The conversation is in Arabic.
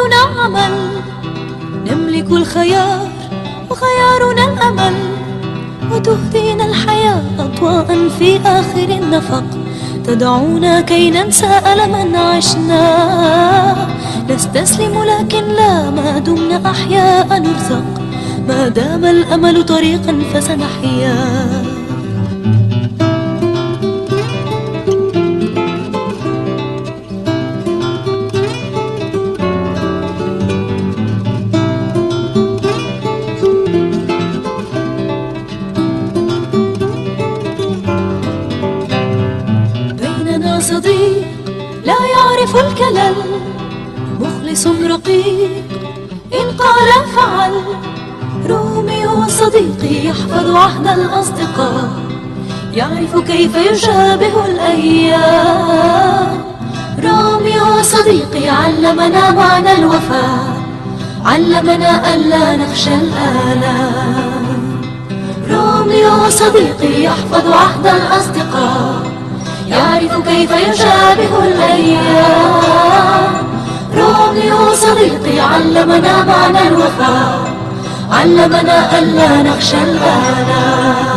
خيارنا عمل، نملك الخيار وخيارنا الأمل، وتهدينا الحياة أضواء في آخر النفق، تدعونا كي ننسى ألما عشنا. نستسلم لكن لا، ما دمنا أحياء نرزق، ما دام الأمل طريقا فسنحيا. بيننا صديق لا يعرف الكلل، مخلص رقيق إن قال فعل. روميو صديقي يحفظ عهد الأصدقاء، يعرف كيف يشابه الأيام. روميو صديقي علمنا معنى الوفاء، علمنا ألا نخشى الآلام. روميو صديقي يحفظ عهد الأصدقاء، يعرف كيف يشابه الأيام. روميو صديقي علمنا معنى الوفاء، علمنا ألا نخشى الآلام.